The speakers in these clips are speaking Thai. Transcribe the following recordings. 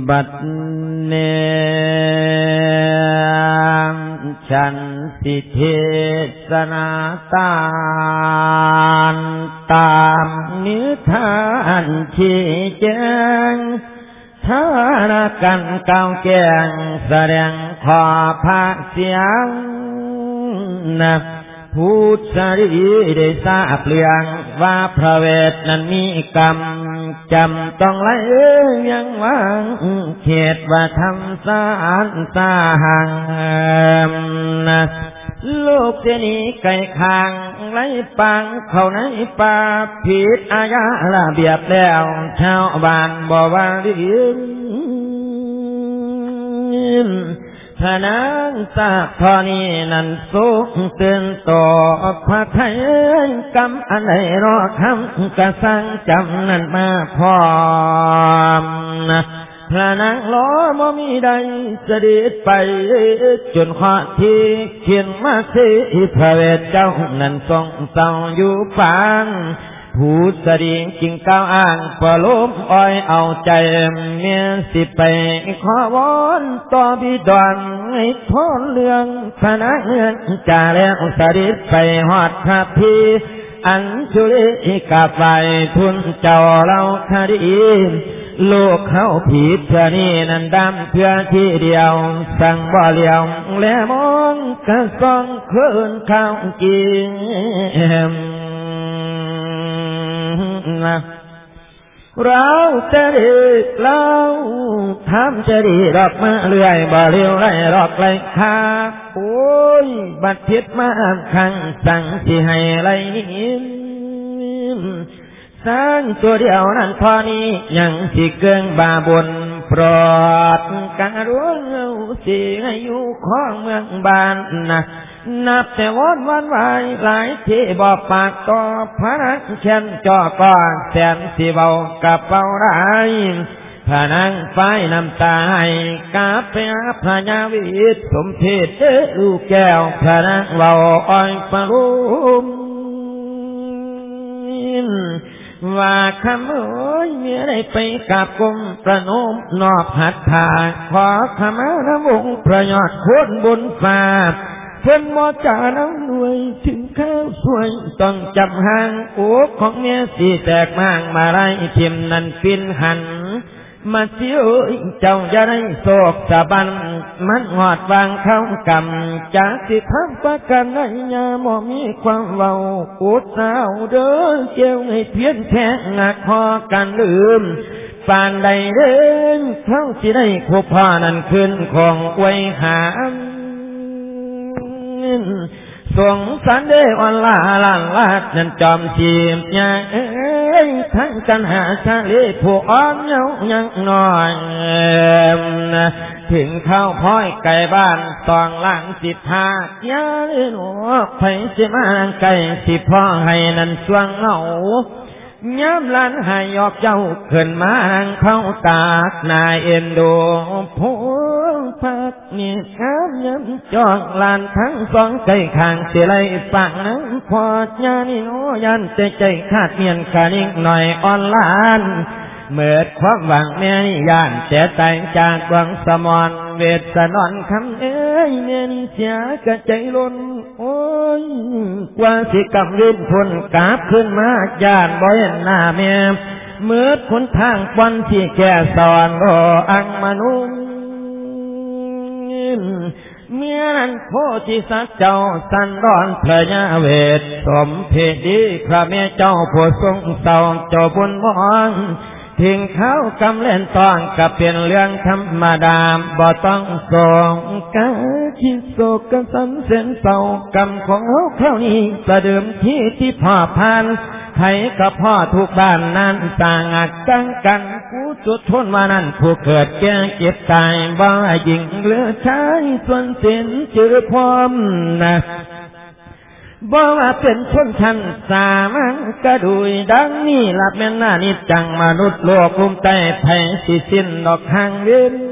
บัดเนฉันสิเทศนาตามนิทานชี้แจงท่านากันเก่าแก่งแสดงขอภาคเสียงนะผู้สรีได้ทราบเรื่องว่าพระเวทนั้นมีกรรมจำต้องไล่ยังวางเขตว่าทำสารสาหังนะลูกเจนีไก่คางไล่ปังเข้าในป่าผิดอาญาระเบียบแล้วชาวบ้านบอกว่าเรื่องพระนางทราบพอนี้นั้นสุขตื่นต่อพระไทยกำอันใดรอคำกระสังจำนั้นมาพร้อมพระนางล้อบ่มีใดเสด็จไปจนข้อที่เขียนมาสิพระเวทเจ้านั้นทรงเศร้าอยู่ปางผู้สดีจึงก้าวอ้างปลมอ้อยเอาใจเมียสิไปขอวอนต่อบิดอนให้ทนเรื่องพระนางจ่าแล้วเสด็จไปฮอดพระพีอัญชุลีกับไฟทุนเจ้าเราคดีลูกเขาผิดเพื่อนี้นั่นดำเพื่อที่เดียวสั่งบ่เลี้ยวและมองกระซ่องคืนข้าวกินเราจะดีเราทำจะดีดอกมาเลื่อยบ่เลี้ยวไรดอกไรคาโอ้ยบัดพิษมาขังสั่งที่ให้ไรนิ่มสร้างตัวเดียวนั้นพอนี้ยังสิเกิงบาบุญโปรดการุณเอาสิให้อยู่ของเมืองบ้านนะนับแต่วันวายหลายที่บอกปากต่อพระนักเช่นจ่อก่อนแสนสิเบากับเบาไรพระนางไฟน้ำตาให้กาไปหาพระยาวิทสมเพศลูกแก้วพระนางเบาอ้อยปรุมว่าคำเอ้ยเมื่อได้ไปกับกรมประนมนอบหัตถาขอขมาน้ำองค์พระยอดโคตรบนฟ้าเพิ่นมอจาน้ำหน่วยถึงข้าวสวยต้องจำห่างโอ้ของเมียสีแตกมางมาไรทิมนั่นปินหันมาเสียวเจ้าจะได้โศกสะบันมันหอดวางเข้ากำจากสิทำประกันในยาหมอมีความเบาอุดสาวเด้อเจียวให้เพี้ยนแท้หนักคอกันลืมปานใดเดินเขาสิได้คบพ่อนั่นขึ้นของไว้หาสงสารเดออนลาลานลาดนั่นจอมจีบยาทั้งกันหาชาลีผู้อ่อนเยายังน้อยถึงเข้าพ้อยไก่บ้านตองหลังสิทธายาลีหนูไผสิมาไก่สิพ่อให้นั่นสวงเหงาย้ำลันให้ยอกเจ้าขึ้นมาเข้าตากนายเอ็นดูผู้พักนี่ข้ามย้ำจองลานทั้งสองใจข้างเสียไรฝั่งนั้นพอญาณิโนยันใจขาดเมียนขานิ่งหน่อยอ่อนล้านเมื่อความหวังแม่นิยานแต่แต่งจากหวังสมอนเวทสนอนคำเอ้ยแม่นิเสียกระใจล้นโอ้ยกว่าสิกำลิ้นพลกาบขึ้นมาญาณบ่เห็นหน้าแม่เมื่อคนทางปันที่แก่สอนรออังมนุษย์เมื่อนั้นโพธิสัตว์เจ้าสันดอนพระยาเวทสมเพดีพระแม่เจ้าผู้ทรงเศร้าเจ้าบุญมองทิ้งเขากำเล่นตองกับเป็นเรื่องธรรมดาบ่ต้องส่งกาคิดโศกกันสันเส้นเศร้ากรรมของเขาเท่านี้ประเดิมที่พ่อพานไทยกับพ่อทุกบ้านนั้นต่างอักกังกันผู้จุดทนมานั้นผู้เกิดแก่เจ็บตายบ่หญิงเหลือชายส่วนสิ้นเจอพร้อมนะบ่ว่าเป็นชนชั้นสามัญกระดุยดังนี้ลับแม่นหน้านิจจังมนุษย์โลกลุ่มใต้แผ่สิสิ้นดอกทางเว้น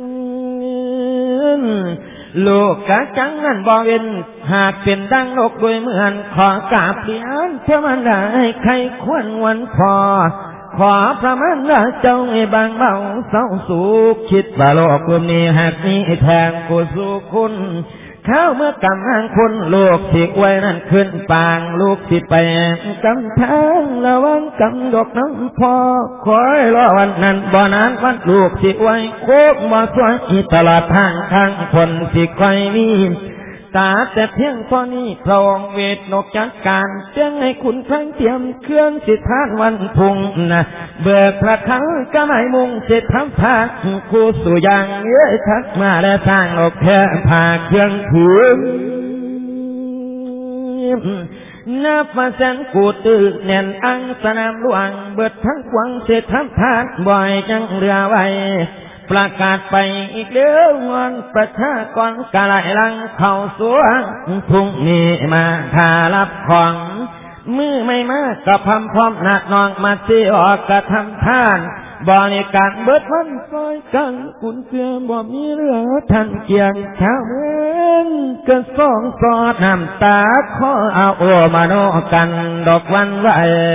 โลกกะจังนั้นบ่เว้นหากเป็นดังโลกโดยเหมือนขอกราบเรียนเทวดาให้ใครควรวันพอขขอพระมันดาเจ้าให้บางเบาเศร้าสุขคิดว่าโลกคุณนี้หากมีแทงกูสู่คุณเข้าเมื่อกำลังคนลูกสิไว้นั่นขึ้นปางลูกสิไปกำทางระวังกำดอกน้ำพอคอยรอวันนั้นบ่นานวันลูกสิไว้โคกบ่สวยตลอดทางคนสิคอยมีตาแต่เพียงพอนี้พระองค์เวทนกจัดการเจ้งให้คุณครั้งเตรียมเครื่องสิทธานวันพุ่งนะเบิกพระคังก็ไม่มุ่งเสร็จทำทางคู่สู่อย่างเย้ยทักมาและสร้างโลกแค่ผ่าเครื่องถือนับมาแสนกูตื่นแน่นอังสนามหลวงเบิดทั้งกวางเสร็จทำทางบ่อยจังเรือไว้ประกาศไปอีกเดือนวันประชากรกะไหลลังเข้าสวงพรุ่งนี้มาทารับของมือไม่มากก็พร้อมนักน้องมาที่ออกกระทำท่านบริการเบิดวันซอยกันคุณเพื่อบ่มีเรือทันเกียงชาวเมืองก็ส่องสอดน้ำตาขอเอาโอมาโนกันดอกวันไหว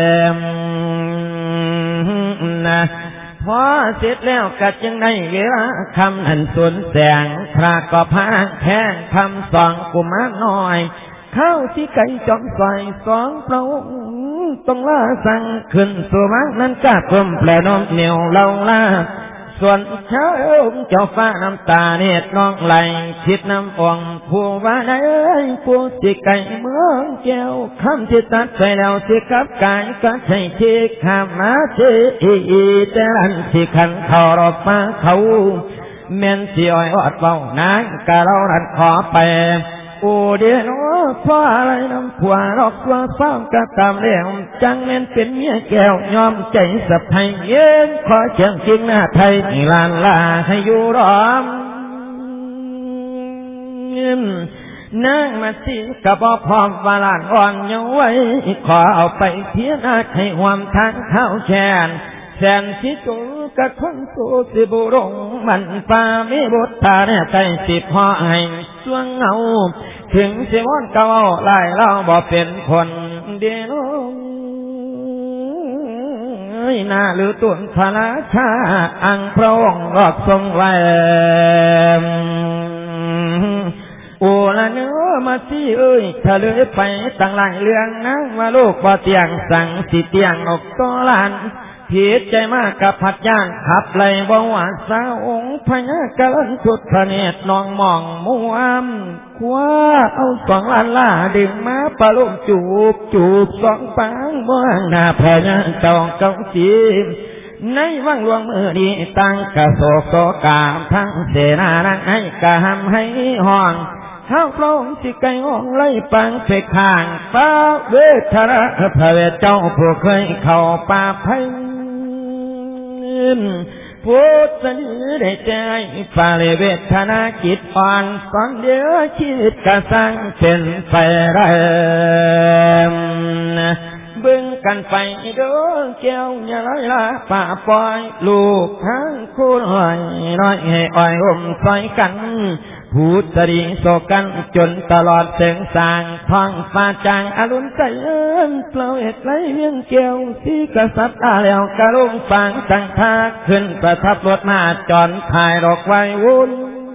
นะพอเสร็จแล้วก็จึงได้เวลาคำอันสนแสงพระก็พาแข้งคำสองกุมารน้อยเข้าที่ไก่จอมซอยสองพระองค์ต้องล่าสั่งขึ้นสู่มังนั้นก็เพิ่มแปลน้องเหนียวเล่าล่าส่วนเช้าเจ้าฟ้าน้ำตาเนตรน้องไหลคิดน้ำอ่องผู้ว่าได้ผู้สิไก่เมืองแก้วคำที่ตัดไปแล้วสิกับกายก็ใช่เชกข้ามมาเชแต่ลันสิขันเขารอบมาเขาแม่นสิอ้อยอดเบานายกะเราดันขอไปโอเดียนเพราะอะไรน้ำผัวรอกตัวฟ้องกะตามเรื่องจังแม่นเป็นเมียแก้วยอมใจสะพายเย็นขอเชียงจริงหน้าไทยลานลาให้อยู่รอมนางมาสิกะบ่พร้อมวาลานอ่อนยังไว้ขอเอาไปเพียงอาให้ความทางเข้าแชนแสนสิจุกะคนโตสิบุรงมันฟ้ามีบทตาเนี่ยใจสิพอให้สวงเงาถึงสิวอนเก่าไล่เราบ่เป็นคนเดียวหน้าหรือตุนพระราชาอังพระองค์รอบทรงไว้โอละเนื้อมาสิเอ้ยถ้าเลยไปตั้งหลายเรื่องนะว่าลูกบ่เตียงสั่งสิเตียงออกต่อหลานผิดใจมากกับพัดย่างขับเลยบ่หวานสาวองค์พญากะลันสุดพระเนตรน้องมองมัวคว้าเอาสองล้านล่าดึงมาปะลุมจูบสองปางบ่างหน้าพญาจองเก้าจีในวังหลวงมือดีตั้งกระโศกโศกามทั้งเสนานังให้กะหำให้ห้องข้าวปลงสิไก่ห้องไล่ปังเสกข้างฟ้าเวทระพระเวทเจ้าผู้เคยเข้าป่าไผ่พุทธนิได้ใจฝ่าเลเวทนาจิตอ่อนก่อนเดียวชีวิตกระสังเป็นไฟแรงบึงกันไปเด้อแก้วอย่าไหลละป่าปล่อยลูกทั้งคู่หน่อยน้อยให้อ่อยอมซอยกันพูดตรีโศกันจนตลอดเสียงสางท้องฟ้าจางอรุณใจเปล่าเอ็ดไหลเวียงแก้วที่กษัตริย์อาแล้วกระลุงฟังตั้งท่าขึ้นประทับรถมาจอนถ่ายดอกไว้วุ่น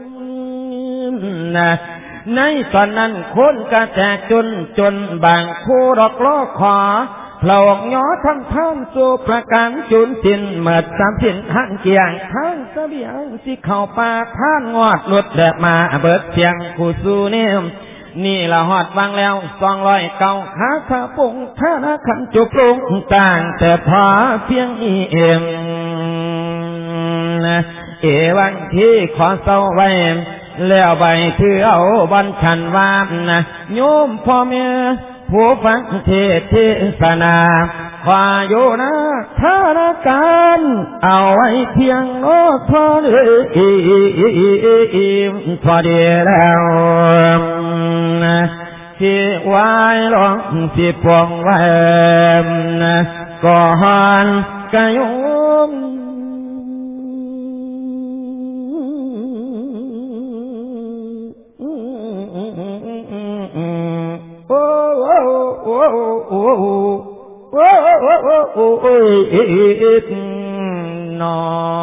ในตอนนั้นคนกระแตกจนบางคู่ดอกล้อขอพระองค์ย้อทำท่านสู่ประการจุนสินเมื่อสามสินข้างเกียงข้างเสบียงสิเข้าป่าท่านงอดหลุดแดดมาเบิดเสียงคู่สู่เนี่ยนี่ละหอดวางแล้ว200เก่าขาสะปุ่งท่านาขันจุปลุงต่างแต่พอเพียงเอ็มวันที่ขอเศร้าไว้แล้วใบถือเอาบัญชันวามนะโยมพ่อแม่ผู้ฟังเทศนาขวาอยู่นะธารการเอาไว้เพียงโน้ตพอพอดีแล้วที่ไว้ลองที่พวงไว้ก่อนกะยมโอ้นอ